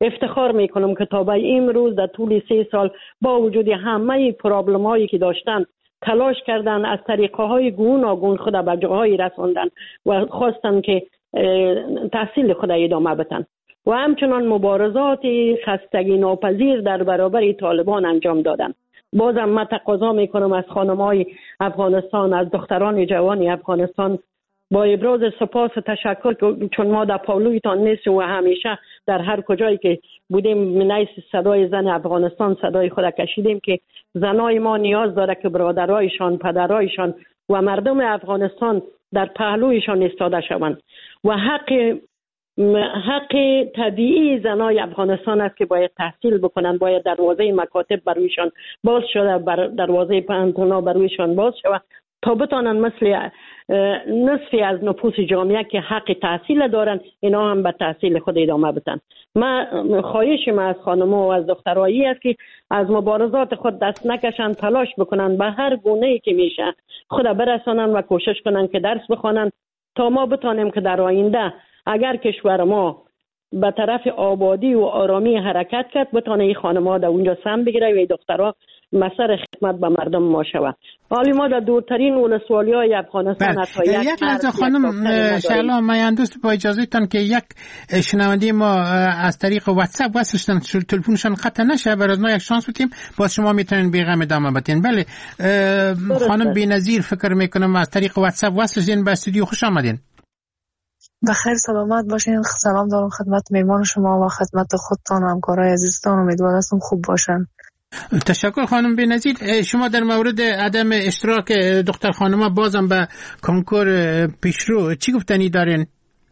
افتخار میکنم که تا به امروز در طول سه سال با وجود همه پرابلم هایی که داشتن تلاش کردن، از طریقه های گوناگون خود به جاهای رساندن و خواستن که تحصیل خود ادامه بدن و همچنان مبارزات خستگی ناپذیر در برابر طالبان انجام دادن. بازم من تقاضا میکنم از خانم‌های افغانستان، از دختران جوان افغانستان با ابراز سپاس و تشکر که چون ما در پاولویتان نیستیم و همیشه در هر کجایی که بودیم نیست صدای زن افغانستان صدای خود کشیدیم که زنای ما نیاز داره که برادرایشان، پدرایشان و مردم افغانستان در پهلویشان ایستاده شوند و حق حق طبیعی زنای افغانستان است که باید تحصیل بکنن، باید دروازه مکاتب برویشان باز شده، بر دروازه پانتونا برویشان باز شود تا بتانن مثل نصفی از نفوس جامعه که حق تحصیل دارن اینا هم به تحصیل خود ادامه بدن. من خواهش من از خانم‌ها و از دخترایی است که از مبارزات خود دست نکشن، تلاش بکنن به هر گونه‌ای که میشه خود برسانن و کوشش کنن که درس بخوانن تا ما بتانیم که در آینده اگر کشور ما به طرف آبادی و آرامی حرکت کرد بتانه این خانم‌ها در اونجا سهم بگیره و این دخترها مسر خدمت به مردم ما شود. حالی ما در دورترین ولسوالی‌های افغانستان حتی یک لحظه خانم شعلا میان دوست با اجازهتان که یک شنونده ما از طریق واتساپ وصلشتن تلفنشان قطع نشه برای ما یک شانس بدیم باز شما میتونین بیغم ادامه بدین. بله خانم بی‌نظیر فکر میکنم از طریق واتساپ وصلشین به استودیو خوش آمدین. بخیر سلامت باشین. سلام دارم خدمت میهمان شما و خدمت خودتان و همکارای عزیزتان. امیدوارم خوب باشن. تشکر خانم بی‌نظیر. شما در مورد عدم اشتراک دختر خانم‌ها بازم به کنکور پیشرو چی گفتنی دارین؟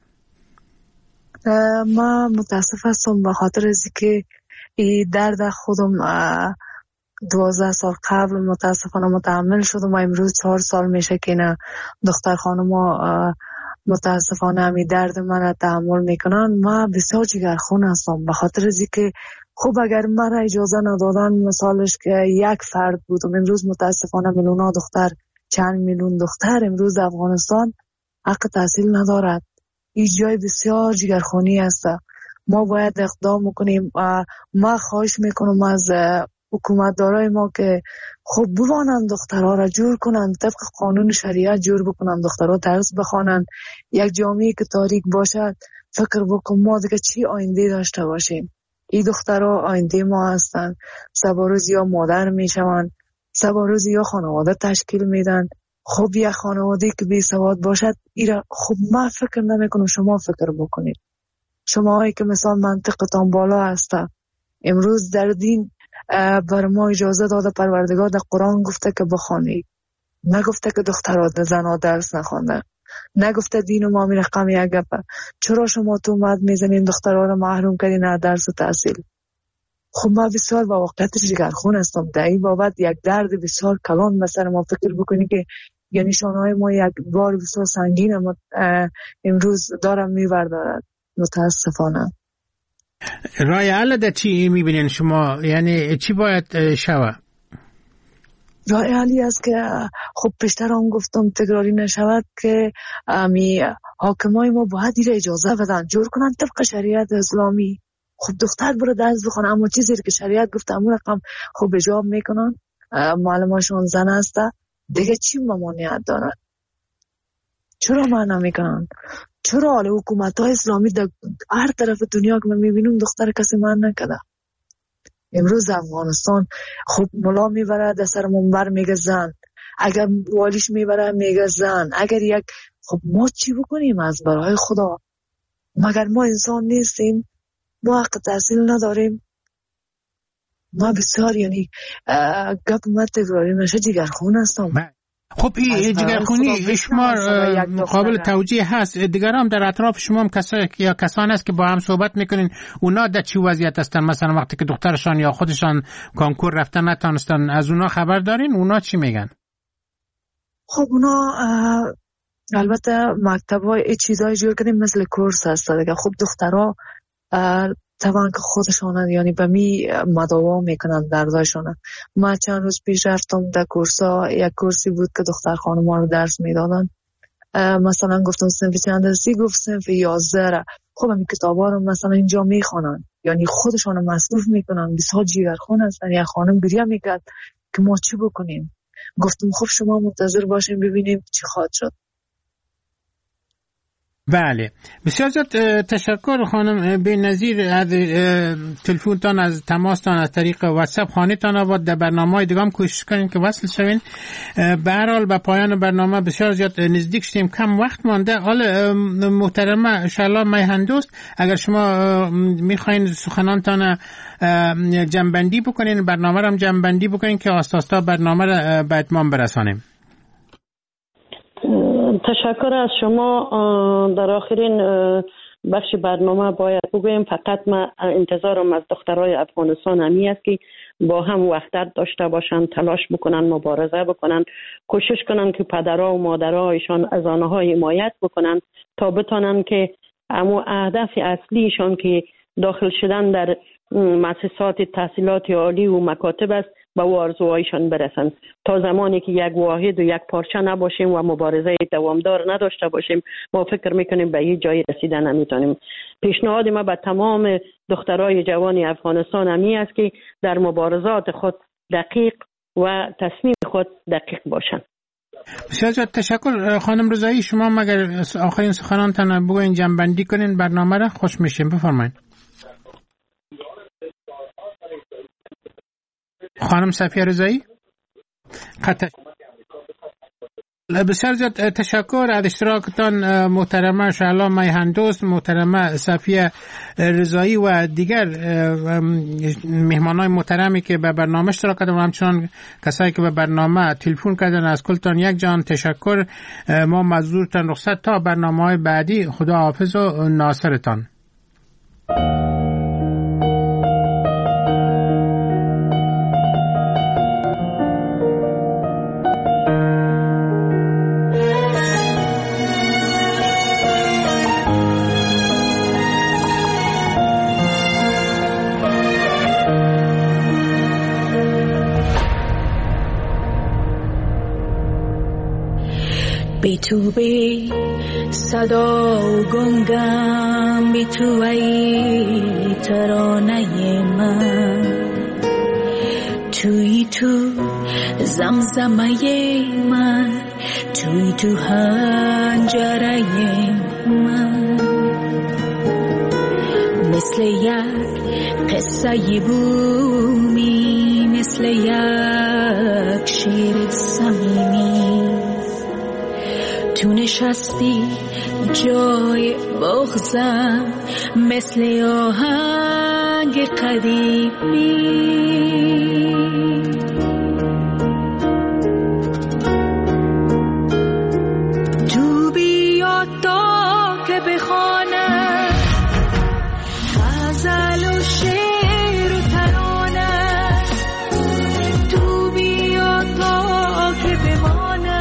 ما متاسف هستم به خاطر از که این درد خودم دوازده سال قبل متاسفانه متحمل شدم و امروز چهار سال میشه که نه دختر خانم‌ها متاسفانه همی درد من را تحمل میکنن. ما بسیار جگرخون هستم به خاطر از که خب اگر من را اجازه ندادن مثالش که یک فرد بودم امروز متاسفانه میلیون دختر چند میلیون دختر امروز افغانستان حق تحصیل ندارد. این جای بسیار جگرخونی است. ما باید اقدام کنیم. ما خواهش میکنم از حکومتدارای ما که خب بوانند دخترها را جور کنند، طبق قانون شریعت جور بکنند، دخترها درس بخوانند. یک جامعه که تاریک باشد فکر بکن ما دیگه چی آینده داشته باشیم. این دخترها آینده ما هستند. سباروز یا مادر میشوند، سباروز یا خانواده تشکیل میدن. خب یک خانواده که بی سواد باشد ایرا خب ما فکر نمیکنم شما فکر بکنید. شما هایی که مثلا منطقتان بالا هسته امروز در دین بر ما اجازه داده پروردگار در قرآن گفته که بخوانید، نگفته که دخترها زنها درس نخوانده، نگفته دین و ما می رقم یک گپه. چرا شما تو مد میزنین دخترها رو محروم کردین از درس و تحصیل؟ خب ما بسیار با واقعیت جگرخون هستم. در این بابت یک درد بسیار کلان به سر ما فکر بکنی که یعنی شانهای ما یک بار بسیار سنگین ما امروز دارم میبردارد. متاسفانه رای حل در چی میبینین شما؟ یعنی چی باید شوه؟ رای حلی است که خب پیشتر هم گفتم تکراری نشود که امی حاکمای ما باید این اجازه بدن جور کنن طبق شریعت اسلامی. خب دختر برو درس بخونه اما چیزی که شریعت گفته همون رقم خب اجاب میکنن. معلماشون زن هسته دیگه چی ممانعت دارن؟ چرا معنا میکنن؟ چرا حالا حکومت های اسلامی در هر طرف دنیا که من میبینم دختر کسی من نکده؟ امروز افغانستان خب ملا میبره در سر منبر میگه زن، اگر والیش میبره میگه زن، اگر یک خب ما چی بکنیم از برای خدا؟ مگر ما انسان نیستیم؟ ما حق تحصیل نداریم؟ ما بسیار یعنی گپ ما تکراری نشه جگرخون هستم. خب این جگرخونی شما قابل توجیه هست. دیگر هم در اطراف شما هم کسا یا کسان است که با هم صحبت میکنین اونا در چی وضعیت هستن؟ مثلا وقتی که دخترشان یا خودشان کانکور رفتن نتانستن از اونا خبر دارین؟ اونا چی میگن؟ خب اونا البته مکتبای چیزای جور کردیم مثل کورس هست دیگه. خب دخترها طبعا که خودشان یعنی به می مداوا میکنن دردایشان. ما چند روز پیش رفتم در کورسا، یک کورسی بود که دختر خانم‌ها رو درس میدادن. مثلا گفتم صنف چند درسی، گفت صنف یازده. خب این کتابا رو مثلا اینجا میخوانن. یعنی خودشان مصروف میکنن، بسیار جیگرخوان هستن. یا خانم گریه میکرد که ما چی بکنیم. گفتم خب شما منتظر باشیم ببینیم چی خواهد شد. بله، بسیار زیاد تشکر خانم بی‌نظیر از تلفنتان، از تماستان از طریق واتساپ. خانه تان آباد. در برنامه‌های دیگه هم کوشش کنیم که وصل شوین. به هر حال به پایان برنامه بسیار زیاد نزدیک شدیم، کم وقت مانده. حالا محترمه شالا میهندوست، اگر شما میخواین سخنانتان جمع‌بندی بکنین، برنامه رو هم جمع‌بندی بکنین که آستاستا برنامه رو به اتمام برسانیم. تشکر از شما. در آخرین بخش برنامه باید بگویم فقط من انتظارم از دخترای افغانستان همی است که با هم وحدت داشته باشند، تلاش بکنن، مبارزه بکنن، کوشش کنن که پدرها و مادرهایشان از آنها حمایت بکنن تا بتونن که اما هدف اصلیشان که داخل شدن در مؤسسات تحصیلات عالی و مکاتب است به آرزوهایشان برسن. تا زمانی که یک واحد و یک پارچه نباشیم و مبارزه دوامدار نداشته باشیم، ما فکر میکنیم به هیچ جایی رسیدن نمیتونیم. پیشنهاد ما به تمام دخترای جوان افغانستان همی است که در مبارزات خود دقیق و تصمیم خود دقیق باشند. بسیار تشکر خانم رضایی. شما مگر آخرین سخنانتان بگوین، جمع‌بندی کنین برنامه را، خوش میشیم. بفرمایید خانم صفیه رضایی. خط بسیار زیاد تشکر از اشتراکتان محترمه شعلا میهندوست، محترمه صفیه رضایی و دیگر مهمانای محترمی که به برنامه اشتراک کردن و همچنان کسایی که به برنامه تلفن کردن. از کلتان یک جان تشکر. ما مزدورتان رخصت تا برنامه‌های بعدی. خدا حافظ و ناصرتان. بی تو بی صدا و گنگم، بی تو ای ترانه من، توی تو زمزمه من، توی تو هنجره من، مثل یک قصه بومی، مثل یک شیر صمیمی، تو نشستی جای بغضم، مثل آهنگ قدیمی. تو بیا تا که بخوانم غزل و شعر و ترانه، تو بیا تا که بمانم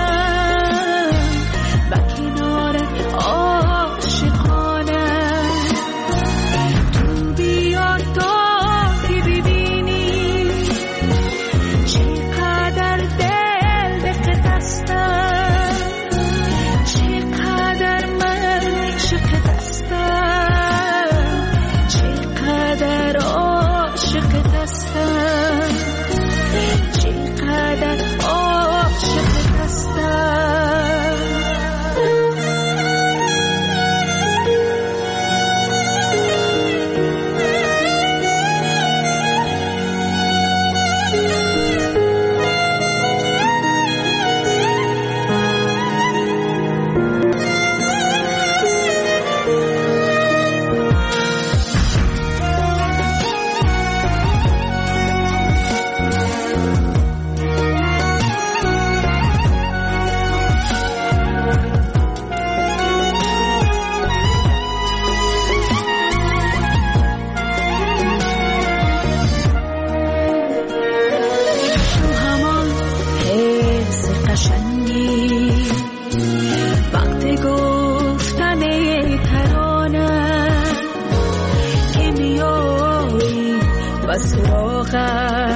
سراغم